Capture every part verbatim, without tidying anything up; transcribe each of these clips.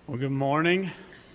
Well, good morning.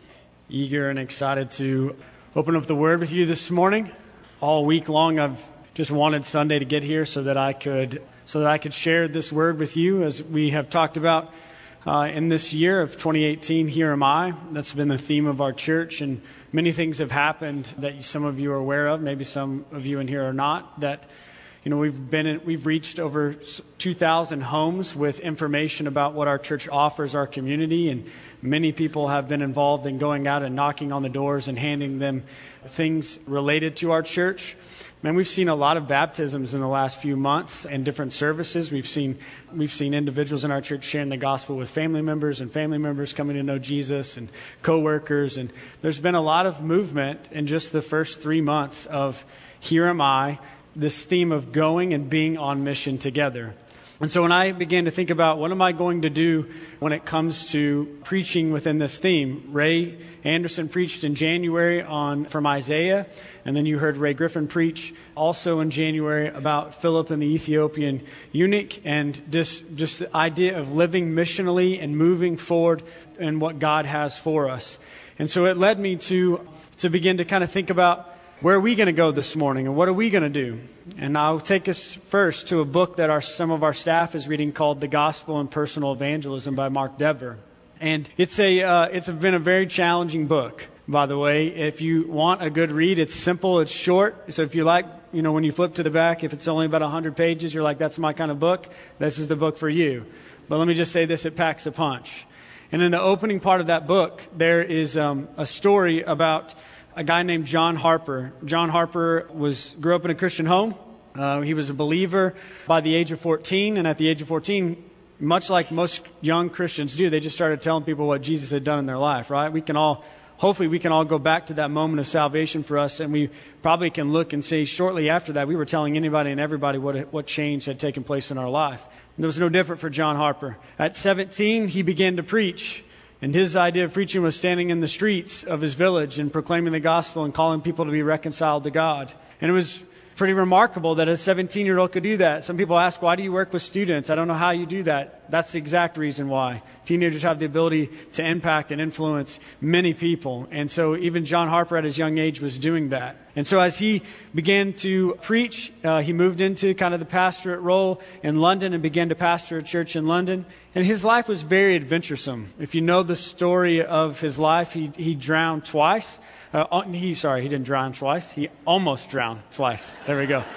Eager and excited to open up the Word with you this morning. All week long, I've just wanted Sunday to get here so that I could so that I could share this Word with you, as we have talked about uh, in this year of twenty eighteen. Here am I. That's been the theme of our church, and many things have happened that some of you are aware of. Maybe some of you in here are not. That you know we've been in, we've reached over two thousand homes with information about what our church offers our community, and many people have been involved in going out and knocking on the doors and handing them things related to our church. Man, we've seen a lot of baptisms in the last few months and different services. We've seen we've seen individuals in our church sharing the gospel with family members, and family members coming to know Jesus, and coworkers. And there's been a lot of movement in just the first three months of Here Am I, this theme of going and being on mission together. And so when I began to think about what am I going to do when it comes to preaching within this theme, Ray Anderson preached in January on from Isaiah, and then you heard Ray Griffin preach also in January about Philip and the Ethiopian eunuch, and just, just the idea of living missionally and moving forward in what God has for us. And so it led me to, to begin to kind of think about, where are we going to go this morning, and what are we going to do? And I'll take us first to a book that our some of our staff is reading called The Gospel and Personal Evangelism by Mark Dever. And it's a uh, it's been a very challenging book, by the way. If you want a good read, it's simple, it's short. So if you like, you know, when you flip to the back, if it's only about one hundred pages, you're like, that's my kind of book, this is the book for you. But let me just say this, it packs a punch. And in the opening part of that book, there is um, a story about a guy named John Harper. John Harper was grew up in a Christian home. Uh, he was a believer by the age of fourteen, and at the age of fourteen, much like most young Christians do, they just started telling people what Jesus had done in their life, right? We can all, hopefully we can all go back to that moment of salvation for us, and we probably can look and say shortly after that, we were telling anybody and everybody what what change had taken place in our life. And it was no different for John Harper. At seventeen, he began to preach. And his idea of preaching was standing in the streets of his village and proclaiming the gospel and calling people to be reconciled to God. And it was pretty remarkable that a seventeen-year-old could do that. Some people ask, why do you work with students? I don't know how you do that. That's the exact reason why. Teenagers have the ability to impact and influence many people. And so even John Harper at his young age was doing that. And so as he began to preach, uh, he moved into kind of the pastorate role in London and began to pastor a church in London. And his life was very adventuresome. If you know the story of his life, he, he drowned twice. Uh, he, sorry, he didn't drown twice. He almost drowned twice. There we go.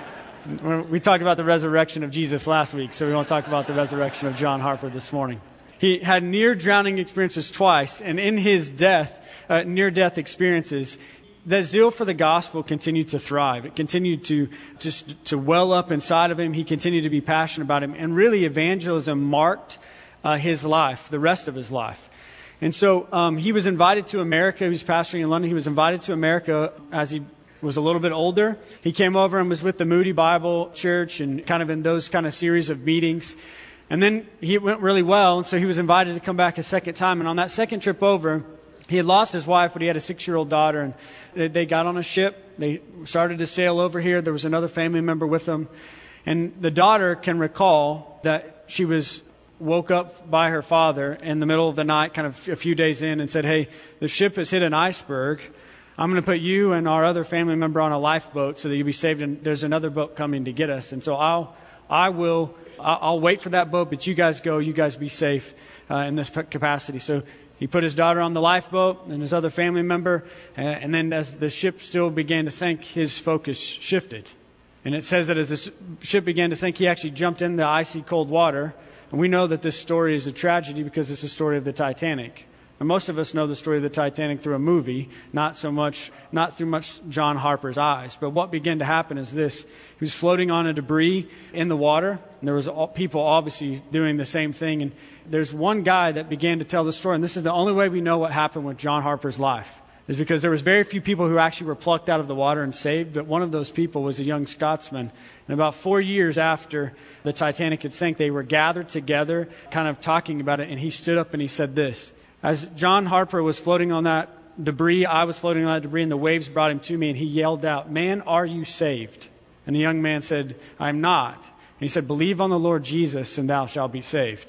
We talked about the resurrection of Jesus last week, so we want to talk about the resurrection of John Harper this morning. He had near drowning experiences twice, and in his death, uh, near-death experiences, the zeal for the gospel continued to thrive. It continued to just to well up inside of him. He continued to be passionate about him, and really evangelism marked uh, his life, the rest of his life. And so um, he was invited to America. He was pastoring in London. He was invited to America as he was a little bit older. He came over and was with the Moody Bible Church and kind of in those kind of series of meetings. And then he went really well, and so he was invited to come back a second time. And on that second trip over, he had lost his wife, but he had a six-year-old daughter. And they, they got on a ship. They started to sail over here. There was another family member with them. And the daughter can recall that she was woke up by her father in the middle of the night, kind of a few days in, and said, hey, the ship has hit an iceberg. I'm going to put you and our other family member on a lifeboat so that you'll be saved, and there's another boat coming to get us. And so I'll, I will, I'll wait for that boat, but you guys go, you guys be safe uh, in this capacity. So he put his daughter on the lifeboat and his other family member, uh, and then as the ship still began to sink, his focus shifted. And it says that as the ship began to sink, he actually jumped in the icy cold water. And we know that this story is a tragedy because it's a story of the Titanic. And most of us know the story of the Titanic through a movie, not so much, not through much John Harper's eyes. But what began to happen is this. He was floating on a debris in the water, and there was all, people obviously doing the same thing. And there's one guy that began to tell the story, and this is the only way we know what happened with John Harper's life, is because there was very few people who actually were plucked out of the water and saved, but one of those people was a young Scotsman. And about four years after the Titanic had sank, they were gathered together, kind of talking about it, and he stood up and he said this. As John Harper was floating on that debris, I was floating on that debris, and the waves brought him to me, and he yelled out, man, are you saved? And the young man said, I'm not. And he said, believe on the Lord Jesus, and thou shalt be saved.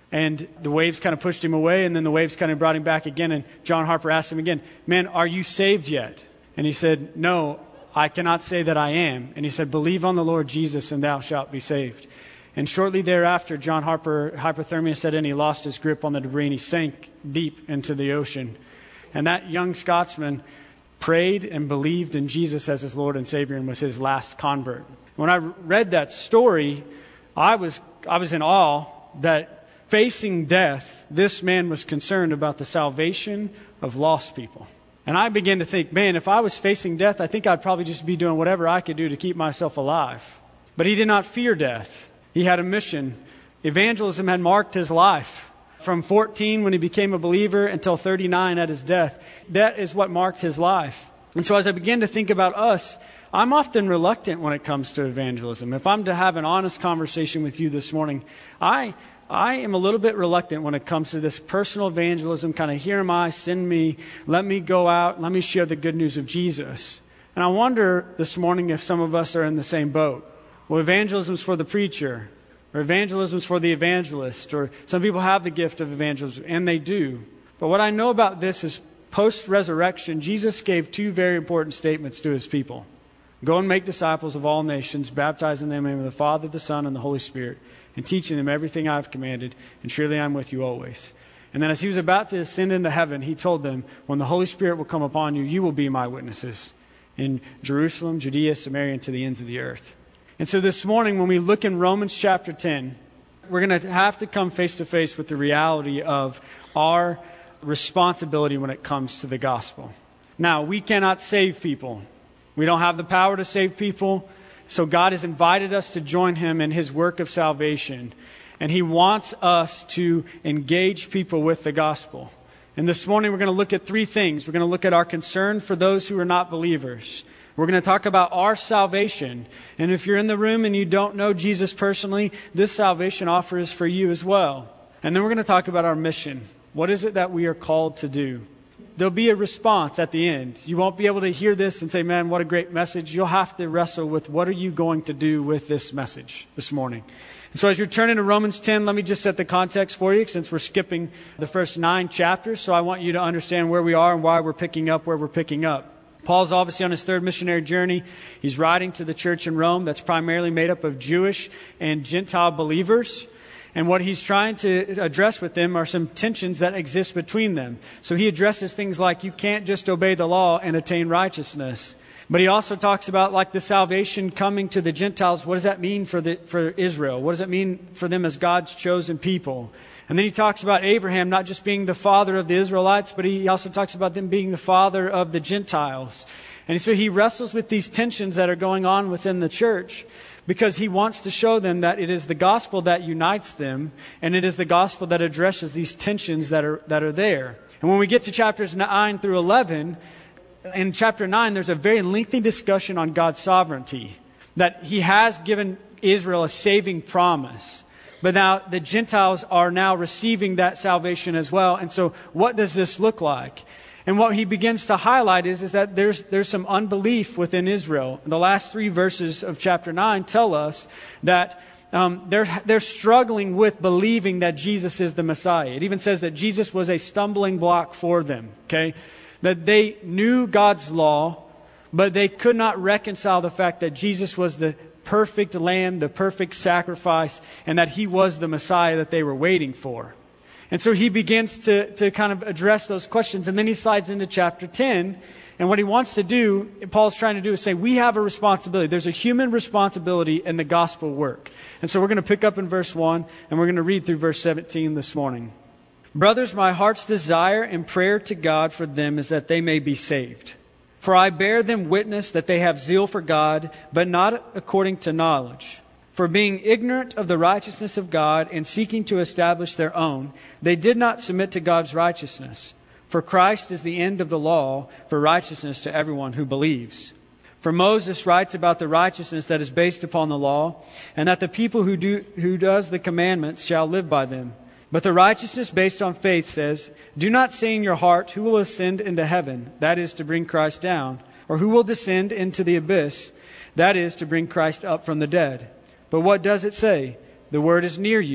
And the waves kind of pushed him away, and then the waves kind of brought him back again. And John Harper asked him again, man, are you saved yet? And he said, no, I cannot say that I am. And he said, believe on the Lord Jesus, and thou shalt be saved. And shortly thereafter, John Harper, hypothermia set in, he lost his grip on the debris, and he sank deep into the ocean. And that young Scotsman prayed and believed in Jesus as his Lord and Savior, and was his last convert. When I read that story, I was I was in awe that facing death, this man was concerned about the salvation of lost people. And I began to think, man, if I was facing death, I think I'd probably just be doing whatever I could do to keep myself alive. But he did not fear death. He had a mission. Evangelism had marked his life. From fourteen, when he became a believer, until thirty-nine at his death. That is what marked his life. And so as I began to think about us, I'm often reluctant when it comes to evangelism. If I'm to have an honest conversation with you this morning, I I am a little bit reluctant when it comes to this personal evangelism, kind of here am I, send me, let me go out, let me share the good news of Jesus. And I wonder this morning if some of us are in the same boat. Well, evangelism is for the preacher, or evangelism is for the evangelist, or some people have the gift of evangelism, and they do. But what I know about this is post-resurrection, Jesus gave two very important statements to his people. Go and make disciples of all nations, baptizing them in the name of the Father, the Son, and the Holy Spirit, and teaching them everything I have commanded, and surely I am with you always. And then as he was about to ascend into heaven, he told them, when the Holy Spirit will come upon you, you will be my witnesses in Jerusalem, Judea, Samaria, and to the ends of the earth. And so this morning, when we look in Romans chapter ten, we're going to have to come face to face with the reality of our responsibility when it comes to the gospel. Now, we cannot save people. We don't have the power to save people. So God has invited us to join him in his work of salvation. And he wants us to engage people with the gospel. And this morning we're going to look at three things. We're going to look at our concern for those who are not believers. We're going to talk about our salvation. And if you're in the room and you don't know Jesus personally, this salvation offer is for you as well. And then we're going to talk about our mission. What is it that we are called to do? There'll be a response at the end. You won't be able to hear this and say, man, what a great message. You'll have to wrestle with what are you going to do with this message this morning. And so as you're turning to Romans ten, let me just set the context for you since we're skipping the first nine chapters. So I want you to understand where we are and why we're picking up where we're picking up. Paul's obviously on his third missionary journey. He's writing to the church in Rome that's primarily made up of Jewish and Gentile believers. And what he's trying to address with them are some tensions that exist between them. So he addresses things like you can't just obey the law and attain righteousness. But he also talks about like the salvation coming to the Gentiles. What does that mean for the for Israel? What does it mean for them as God's chosen people? And then he talks about Abraham not just being the father of the Israelites, but he also talks about them being the father of the Gentiles. And so he wrestles with these tensions that are going on within the church, because he wants to show them that it is the gospel that unites them, and it is the gospel that addresses these tensions that are that are there. And when we get to chapters nine through eleven, in chapter nine, there's a very lengthy discussion on God's sovereignty, that he has given Israel a saving promise. But now the Gentiles are now receiving that salvation as well. And so what does this look like? And what he begins to highlight is, is that there's there's some unbelief within Israel. The last three verses of chapter nine tell us that um, they're they're struggling with believing that Jesus is the Messiah. It even says that Jesus was a stumbling block for them. Okay, that they knew God's law, but they could not reconcile the fact that Jesus was the perfect lamb, the perfect sacrifice, and that he was the Messiah that they were waiting for. And so he begins to, to kind of address those questions. And then he slides into chapter ten. And what he wants to do, Paul's trying to do, is say, we have a responsibility. There's a human responsibility in the gospel work. And so we're going to pick up in verse one, and we're going to read through verse seventeen this morning. Brothers, my heart's desire and prayer to God for them is that they may be saved. For I bear them witness that they have zeal for God, but not according to knowledge. For being ignorant of the righteousness of God and seeking to establish their own, they did not submit to God's righteousness. For Christ is the end of the law for righteousness to everyone who believes. For Moses writes about the righteousness that is based upon the law, and that the people who do who does the commandments shall live by them. But the righteousness based on faith says, do not say in your heart, who will ascend into heaven, that is to bring Christ down, or who will descend into the abyss, that is to bring Christ up from the dead. But what does it say? The word is near you,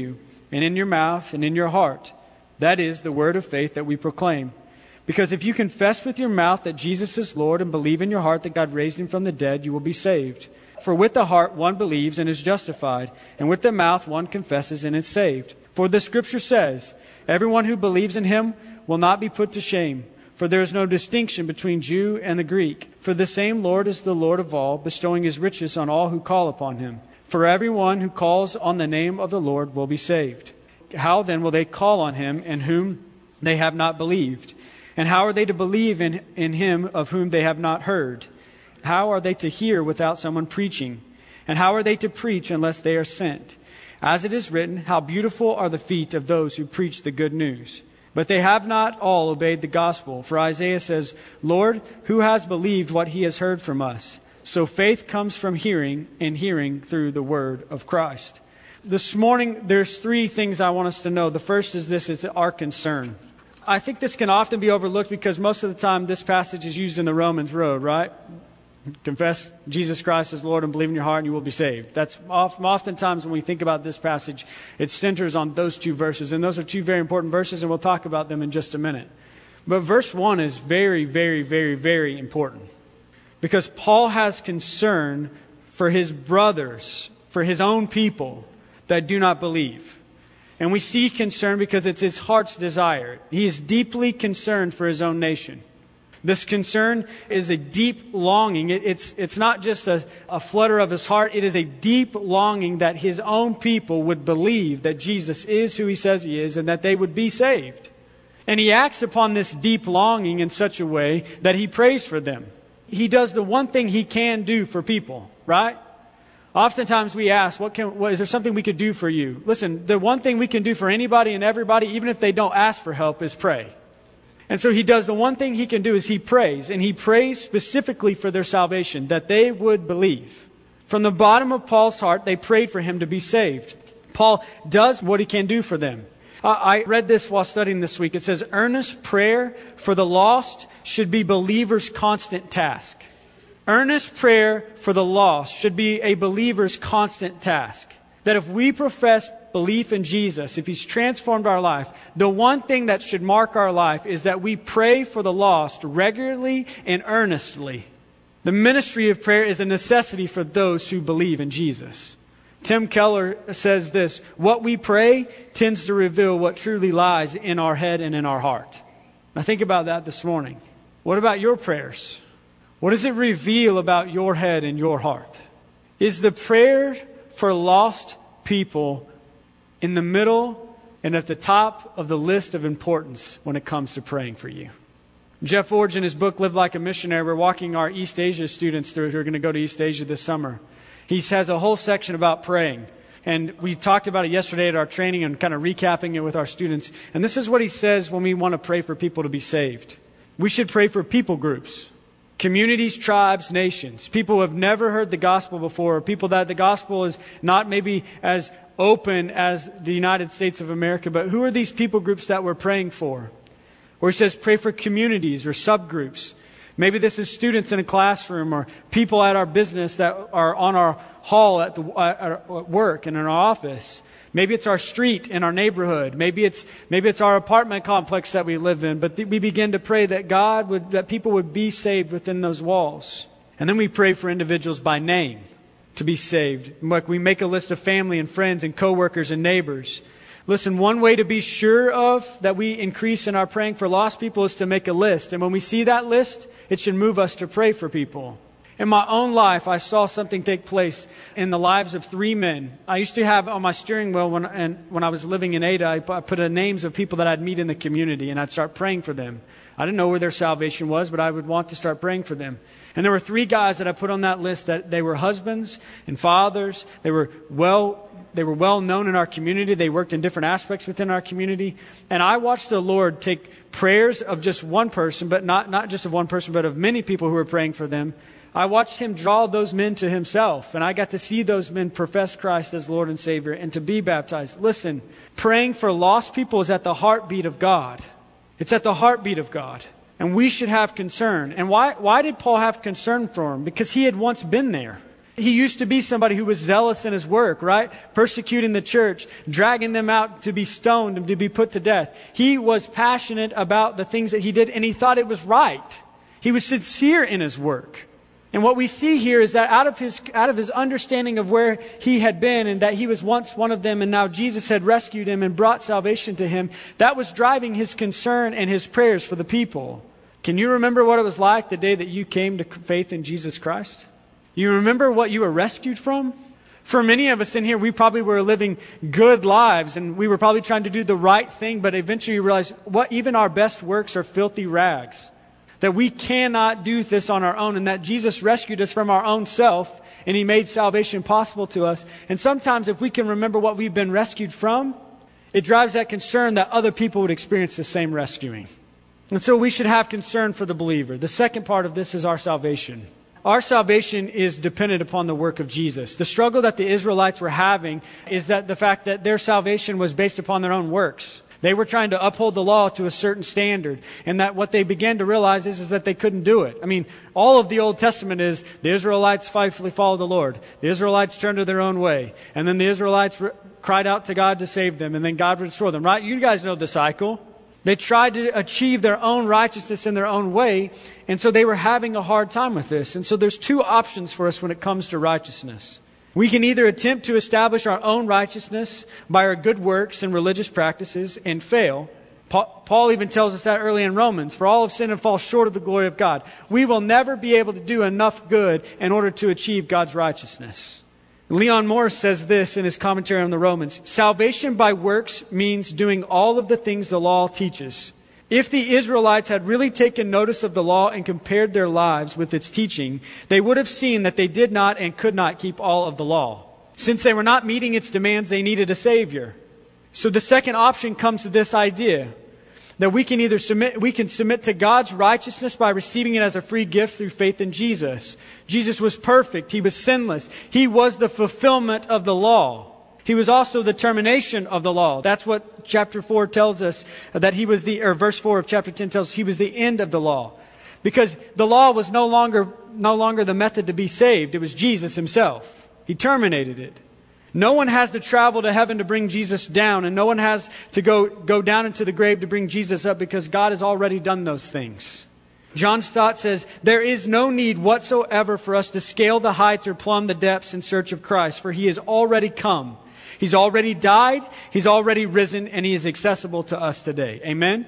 and in your mouth and in your heart. That is the word of faith that we proclaim. Because if you confess with your mouth that Jesus is Lord and believe in your heart that God raised him from the dead, you will be saved. For with the heart one believes and is justified, and with the mouth one confesses and is saved. For the Scripture says, everyone who believes in him will not be put to shame. For there is no distinction between Jew and the Greek. For the same Lord is the Lord of all, bestowing his riches on all who call upon him. For everyone who calls on the name of the Lord will be saved. How then will they call on him in whom they have not believed? And how are they to believe in, in him of whom they have not heard? How are they to hear without someone preaching? And how are they to preach unless they are sent? As it is written, how beautiful are the feet of those who preach the good news. But they have not all obeyed the gospel. For Isaiah says, Lord, who has believed what he has heard from us? So faith comes from hearing, and hearing through the word of Christ. This morning, there's three things I want us to know. The first is this, is our concern. I think this can often be overlooked because most of the time this passage is used in the Romans road, right? Confess Jesus Christ as Lord and believe in your heart and you will be saved. That's often, oftentimes when we think about this passage, it centers on those two verses. And those are two very important verses, and we'll talk about them in just a minute. But verse one is very, very, very, very important. Because Paul has concern for his brothers, for his own people that do not believe. And we see concern because it's his heart's desire. He is deeply concerned for his own nation. This concern is a deep longing. It, it's, it's not just a, a flutter of his heart. It is a deep longing that his own people would believe that Jesus is who he says he is and that they would be saved. And he acts upon this deep longing in such a way that he prays for them. He does the one thing he can do for people, right? Oftentimes we ask, what can, what, is there something we could do for you? Listen, the one thing we can do for anybody and everybody, even if they don't ask for help, is pray. And so he does the one thing he can do is he prays. And he prays specifically for their salvation, that they would believe. From the bottom of Paul's heart, they prayed for him to be saved. Paul does what he can do for them. Uh, I read this while studying this week. It says, earnest prayer for the lost should be believers' constant task. Earnest prayer for the lost should be a believer's constant task. That if we profess belief in Jesus, if he's transformed our life, the one thing that should mark our life is that we pray for the lost regularly and earnestly. The ministry of prayer is a necessity for those who believe in Jesus. Tim Keller says this, what we pray tends to reveal what truly lies in our head and in our heart. Now think about that this morning. What about your prayers? What does it reveal about your head and your heart? Is the prayer for lost people in the middle and at the top of the list of importance when it comes to praying for you? Jeff Forge, in his book, Live Like a Missionary, we're walking our East Asia students through who are going to go to East Asia this summer. He has a whole section about praying. And we talked about it yesterday at our training and kind of recapping it with our students. And this is what he says when we want to pray for people to be saved. We should pray for people groups, communities, tribes, nations, people who have never heard the gospel before, or people that the gospel is not maybe as open as the United States of America. But who are these people groups that we're praying for? Or he says pray for communities or subgroups. Maybe this is students in a classroom or people at our business that are on our hall at, the, at work and in our office. Maybe it's our street in our neighborhood. Maybe it's maybe it's our apartment complex that we live in. But th- we begin to pray that God would, that people would be saved within those walls. And then we pray for individuals by name to be saved. Like we make a list of family and friends and coworkers and neighbors. Listen, one way to be sure of that we increase in our praying for lost people is to make a list. And when we see that list, it should move us to pray for people. In my own life, I saw something take place in the lives of three men. I used to have on my steering wheel when, and when I was living in Ada, I put the names of people that I'd meet in the community, and I'd start praying for them. I didn't know where their salvation was, but I would want to start praying for them. And there were three guys that I put on that list that they were husbands and fathers. They were well They were well known in our community. They worked in different aspects within our community. And I watched the Lord take prayers of just one person, but not, not just of one person, but of many people who were praying for them. I watched him draw those men to himself. And I got to see those men profess Christ as Lord and Savior and to be baptized. Listen, praying for lost people is at the heartbeat of God. It's at the heartbeat of God. And we should have concern. And why, why did Paul have concern for them? Because he had once been there. He used to be somebody who was zealous in his work, right? Persecuting the church, dragging them out to be stoned and to be put to death. He was passionate about the things that he did, and he thought it was right. He was sincere in his work. And what we see here is that out of his out of his understanding of where he had been and that he was once one of them and now Jesus had rescued him and brought salvation to him, that was driving his concern and his prayers for the people. Can you remember what it was like the day that you came to faith in Jesus Christ? You remember what you were rescued from? For many of us in here, we probably were living good lives and we were probably trying to do the right thing, but eventually you realize what even our best works are filthy rags. That we cannot do this on our own, and that Jesus rescued us from our own self and He made salvation possible to us. And sometimes if we can remember what we've been rescued from, it drives that concern that other people would experience the same rescuing. And so we should have concern for the believer. The second part of this is our salvation. Our salvation is dependent upon the work of Jesus. The struggle that the Israelites were having is that the fact that their salvation was based upon their own works. They were trying to uphold the law to a certain standard. And that what they began to realize is, is that they couldn't do it. I mean, all of the Old Testament is the Israelites faithfully followed the Lord. The Israelites turned to their own way. And then the Israelites re- cried out to God to save them. And then God restored them, right? You guys know the cycle. They tried to achieve their own righteousness in their own way. And so they were having a hard time with this. And so there's two options for us when it comes to righteousness. We can either attempt to establish our own righteousness by our good works and religious practices and fail. Paul even tells us that early in Romans. For all have sinned and fall short of the glory of God. We will never be able to do enough good in order to achieve God's righteousness. Leon Morris says this in his commentary on the Romans. Salvation by works means doing all of the things the law teaches. If the Israelites had really taken notice of the law and compared their lives with its teaching, they would have seen that they did not and could not keep all of the law. Since they were not meeting its demands, they needed a Savior. So the second option comes to this idea that we can either submit, we can submit to God's righteousness by receiving it as a free gift through faith in Jesus. Jesus was perfect. He was sinless. He was the fulfillment of the law. He was also the termination of the law. That's what chapter four tells us, that he was the, or verse four of chapter ten tells us he was the end of the law. Because the law was no longer, no longer the method to be saved. It was Jesus Himself. He terminated it. No one has to travel to heaven to bring Jesus down, and no one has to go, go down into the grave to bring Jesus up, because God has already done those things. John Stott says, there is no need whatsoever for us to scale the heights or plumb the depths in search of Christ, for He has already come. He's already died, He's already risen, and He is accessible to us today. Amen?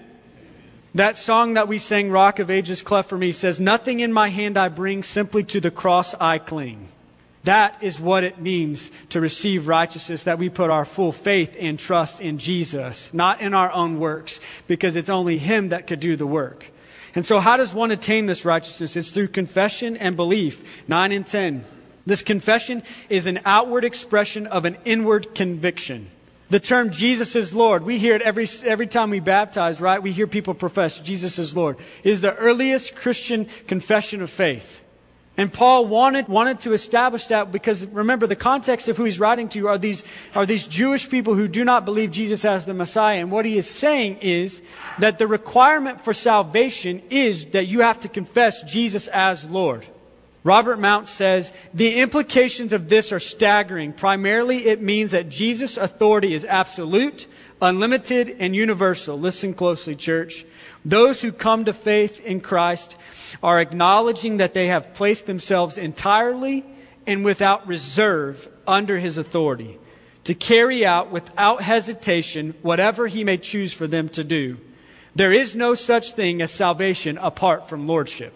That song that we sang, Rock of Ages Cleft for Me, says, nothing in my hand I bring, simply to the cross I cling. That is what it means to receive righteousness, that we put our full faith and trust in Jesus, not in our own works, because it's only Him that could do the work. And so how does one attain this righteousness? It's through confession and belief. nine and ten. This confession is an outward expression of an inward conviction. The term Jesus is Lord, we hear it every every time we baptize, right? We hear people profess Jesus is Lord. It is the earliest Christian confession of faith. And Paul wanted wanted to establish that because, remember, the context of who he's writing to are these are these Jewish people who do not believe Jesus as the Messiah. And what he is saying is that the requirement for salvation is that you have to confess Jesus as Lord. Robert Mount says, the implications of this are staggering. Primarily, it means that Jesus' authority is absolute, unlimited, and universal. Listen closely, church. Those who come to faith in Christ are acknowledging that they have placed themselves entirely and without reserve under His authority to carry out without hesitation whatever He may choose for them to do. There is no such thing as salvation apart from lordship.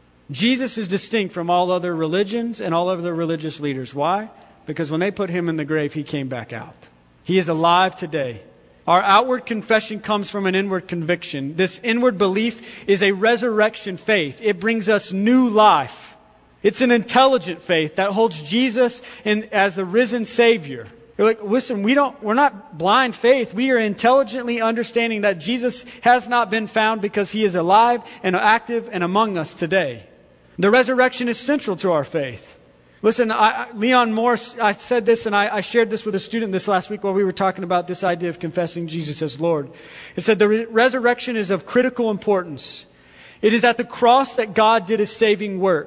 Jesus is distinct from all other religions and all other religious leaders. Why? Because when they put Him in the grave, He came back out. He is alive today. Our outward confession comes from an inward conviction. This inward belief is a resurrection faith. It brings us new life. It's an intelligent faith that holds Jesus in, as the risen Savior. You're like, listen, we don't, we're not blind faith. We are intelligently understanding that Jesus has not been found because He is alive and active and among us today. The resurrection is central to our faith. Listen, I, Leon Morris, I said this and I, I shared this with a student this last week while we were talking about this idea of confessing Jesus as Lord. It said the re- resurrection is of critical importance. It is at the cross that God did His saving work.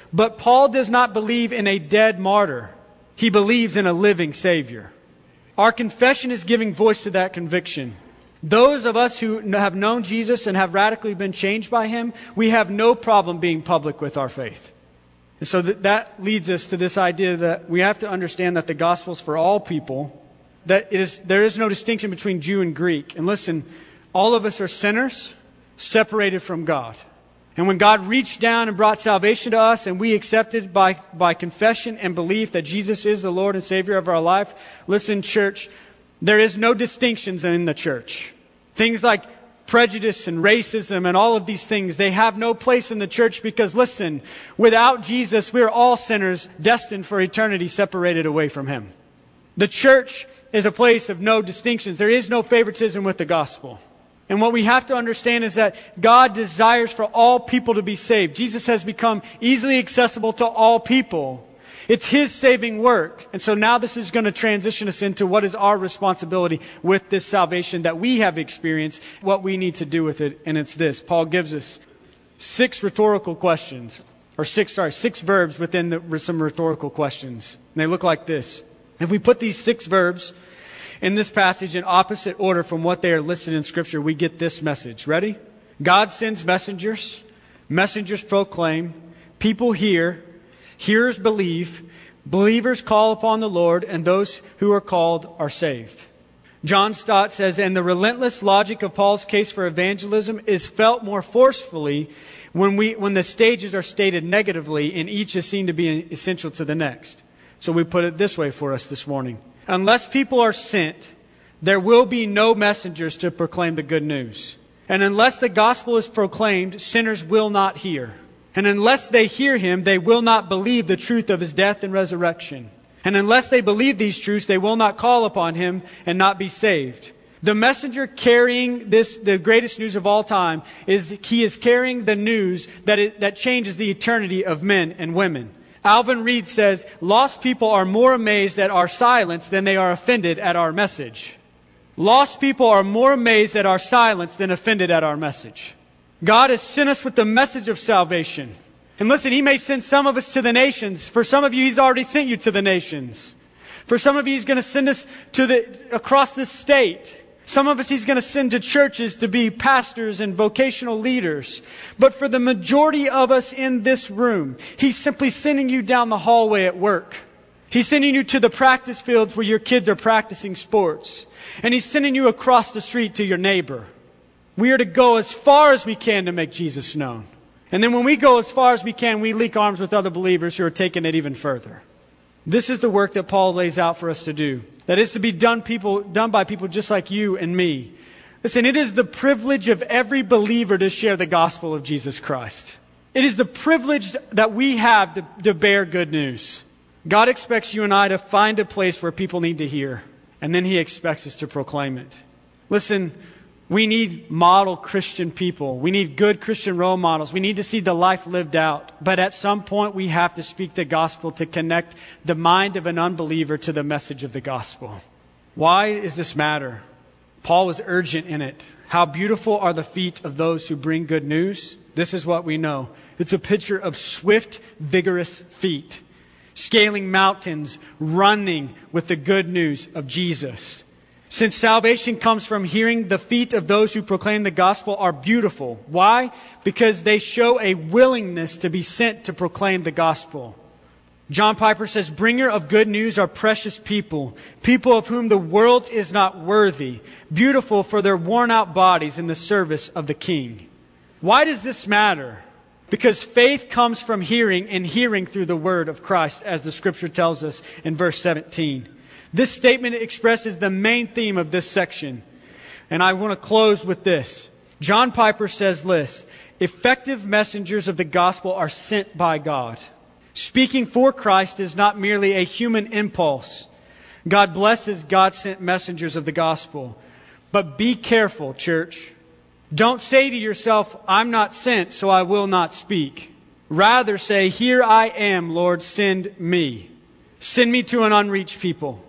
But Paul does not believe in a dead martyr. He believes in a living Savior. Our confession is giving voice to that conviction. Those of us who have known Jesus and have radically been changed by Him, we have no problem being public with our faith. And so that, that leads us to this idea that we have to understand that the gospel is for all people, that it is, there is no distinction between Jew and Greek. And listen, all of us are sinners separated from God. And when God reached down and brought salvation to us and we accepted by, by confession and belief that Jesus is the Lord and Savior of our life, listen, church, there is no distinctions in the church. Things like prejudice and racism and all of these things, they have no place in the church because, listen, without Jesus, we're all sinners destined for eternity separated away from Him. The church is a place of no distinctions. There is no favoritism with the gospel. And what we have to understand is that God desires for all people to be saved. Jesus has become easily accessible to all people. It's His saving work. And so now this is going to transition us into what is our responsibility with this salvation that we have experienced, what we need to do with it. And it's this. Paul gives us six rhetorical questions, or six, sorry, six verbs within the, some rhetorical questions. And they look like this. If we put these six verbs in this passage in opposite order from what they are listed in Scripture, we get this message. Ready? God sends messengers. Messengers proclaim. People hear. Hearers believe. Believers call upon the Lord. And those who are called are saved. John Stott says, and the relentless logic of Paul's case for evangelism is felt more forcefully when we when the stages are stated negatively and each is seen to be essential to the next. So we put it this way for us this morning. Unless people are sent, there will be no messengers to proclaim the good news. And unless the gospel is proclaimed, sinners will not hear. And unless they hear Him, they will not believe the truth of His death and resurrection. And unless they believe these truths, they will not call upon Him and not be saved. The messenger carrying this, the greatest news of all time, is he is carrying the news that it, that changes the eternity of men and women. Alvin Reed says, lost people are more amazed at our silence than they are offended at our message. Lost people are more amazed at our silence than offended at our message. God has sent us with the message of salvation. And listen, He may send some of us to the nations. For some of you, He's already sent you to the nations. For some of you, He's going to send us to the across this state. Some of us He's going to send to churches to be pastors and vocational leaders. But for the majority of us in this room, He's simply sending you down the hallway at work. He's sending you to the practice fields where your kids are practicing sports. And He's sending you across the street to your neighbor. We are to go as far as we can to make Jesus known. And then when we go as far as we can, we link arms with other believers who are taking it even further. This is the work that Paul lays out for us to do. That is to be done people done by people just like you and me. Listen, it is the privilege of every believer to share the gospel of Jesus Christ. It is the privilege that we have to, to bear good news. God expects you and I to find a place where people need to hear. And then He expects us to proclaim it. Listen, we need model Christian people. We need good Christian role models. We need to see the life lived out. But at some point, we have to speak the gospel to connect the mind of an unbeliever to the message of the gospel. Why does this matter? Paul was urgent in it. How beautiful are the feet of those who bring good news? This is what we know. It's a picture of swift, vigorous feet, scaling mountains, running with the good news of Jesus. Since salvation comes from hearing, the feet of those who proclaim the gospel are beautiful. Why? Because they show a willingness to be sent to proclaim the gospel. John Piper says, bringer of good news are precious people, people of whom the world is not worthy, beautiful for their worn out bodies in the service of the King. Why does this matter? Because faith comes from hearing, and hearing through the word of Christ, as the Scripture tells us in verse seventeen. This statement expresses the main theme of this section. And I want to close with this. John Piper says this, effective messengers of the gospel are sent by God. Speaking for Christ is not merely a human impulse. God blesses God-sent messengers of the gospel. But be careful, church. Don't say to yourself, I'm not sent, so I will not speak. Rather say, here I am, Lord, send me. Send me to an unreached people.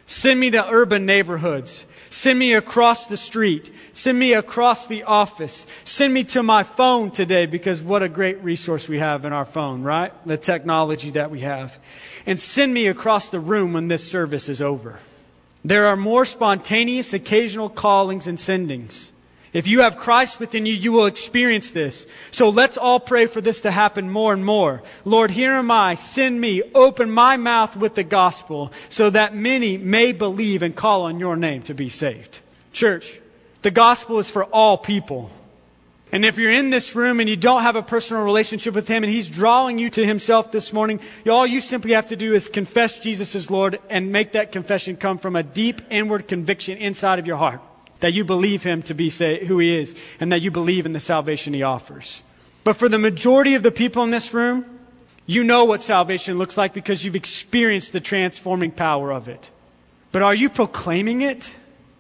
Send me to urban neighborhoods. Send me across the street. Send me across the office. Send me to my phone today, because what a great resource we have in our phone, right? The technology that we have. And send me across the room when this service is over. There are more spontaneous occasional callings and sendings. If you have Christ within you, you will experience this. So let's all pray for this to happen more and more. Lord, here am I. Send me. Open my mouth with the gospel so that many may believe and call on your name to be saved. Church, the gospel is for all people. And if you're in this room and you don't have a personal relationship with Him and He's drawing you to Himself this morning, all you simply have to do is confess Jesus as Lord and make that confession come from a deep inward conviction inside of your heart. That you believe Him to be say, who He is, and that you believe in the salvation He offers. But for the majority of the people in this room, you know what salvation looks like because you've experienced the transforming power of it. But are you proclaiming it?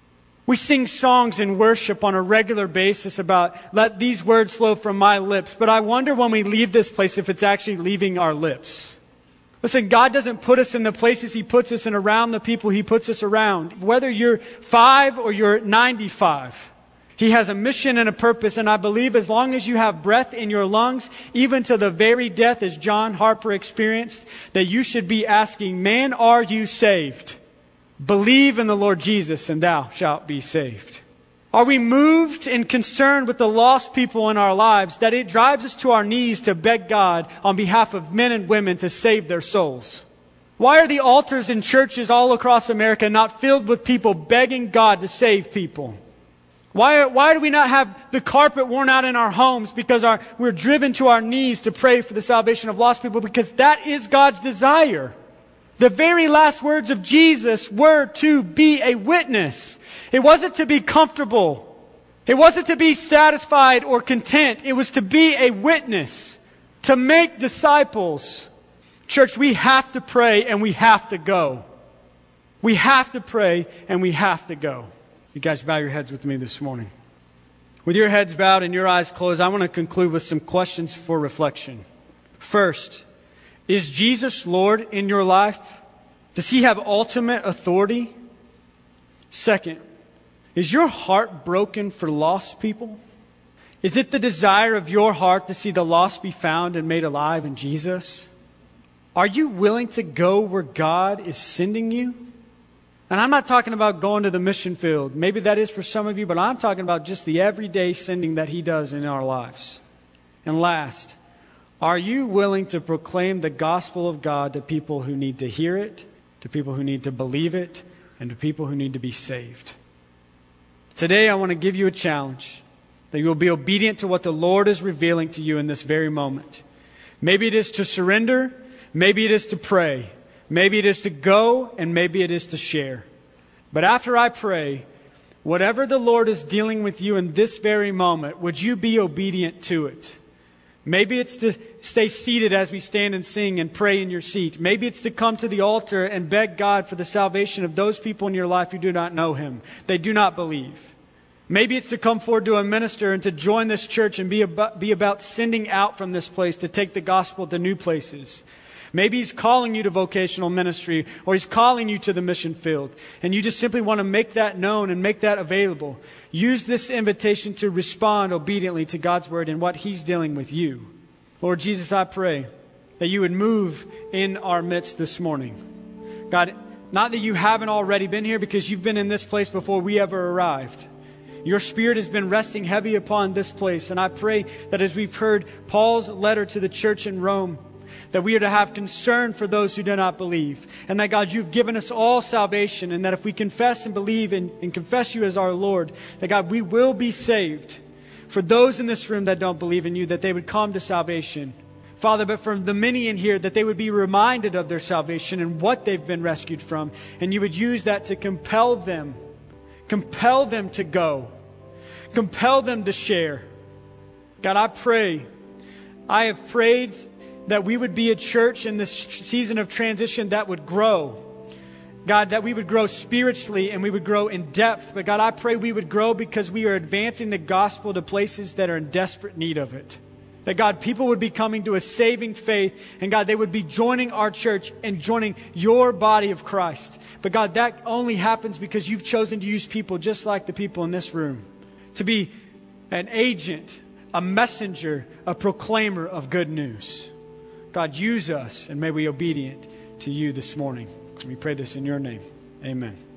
We sing songs in worship on a regular basis about, let these words flow from my lips. But I wonder when we leave this place if it's actually leaving our lips. Listen, God doesn't put us in the places He puts us and around the people He puts us around. Whether you're five or you're ninety-five, He has a mission and a purpose. And I believe as long as you have breath in your lungs, even to the very death as John Harper experienced, that you should be asking, man, are you saved? Believe in the Lord Jesus and thou shalt be saved. Are we moved and concerned with the lost people in our lives that it drives us to our knees to beg God on behalf of men and women to save their souls? Why are the altars in churches all across America not filled with people begging God to save people? Why, why do we not have the carpet worn out in our homes because our, we're driven to our knees to pray for the salvation of lost people? Because that is God's desire. The very last words of Jesus were to be a witness. It wasn't to be comfortable. It wasn't to be satisfied or content. It was to be a witness, to make disciples. Church, we have to pray and we have to go. We have to pray and we have to go. You guys bow your heads with me this morning. With your heads bowed and your eyes closed, I want to conclude with some questions for reflection. First, is Jesus Lord in your life? Does He have ultimate authority? Second, is your heart broken for lost people? Is it the desire of your heart to see the lost be found and made alive in Jesus? Are you willing to go where God is sending you? And I'm not talking about going to the mission field. Maybe that is for some of you, but I'm talking about just the everyday sending that He does in our lives. And last, are you willing to proclaim the gospel of God to people who need to hear it, to people who need to believe it, and to people who need to be saved? Today, I want to give you a challenge that you will be obedient to what the Lord is revealing to you in this very moment. Maybe it is to surrender. Maybe it is to pray. Maybe it is to go, and maybe it is to share. But after I pray, whatever the Lord is dealing with you in this very moment, would you be obedient to it? Maybe it's to stay seated as we stand and sing and pray in your seat. Maybe it's to come to the altar and beg God for the salvation of those people in your life who do not know Him. They do not believe. Maybe it's to come forward to a minister and to join this church and be about, be about sending out from this place to take the gospel to new places. Maybe He's calling you to vocational ministry, or He's calling you to the mission field, and you just simply want to make that known and make that available. Use this invitation to respond obediently to God's word and what He's dealing with you. Lord Jesus, I pray that you would move in our midst this morning. God, not that you haven't already been here, because you've been in this place before we ever arrived. Your Spirit has been resting heavy upon this place, and I pray that as we've heard Paul's letter to the church in Rome, that we are to have concern for those who do not believe. And that, God, you've given us all salvation. And that if we confess and believe and, and confess you as our Lord, that, God, we will be saved. For those in this room that don't believe in you, that they would come to salvation. Father, but for the many in here, that they would be reminded of their salvation and what they've been rescued from. And you would use that to compel them. Compel them to go. Compel them to share. God, I pray. I have prayed that we would be a church in this season of transition that would grow. God, that we would grow spiritually and we would grow in depth. But God, I pray we would grow because we are advancing the gospel to places that are in desperate need of it. That, God, people would be coming to a saving faith. And, God, they would be joining our church and joining your body of Christ. But, God, that only happens because you've chosen to use people just like the people in this room. To be an agent, a messenger, a proclaimer of good news. God, use us and may we be obedient to you this morning. We pray this in your name. Amen.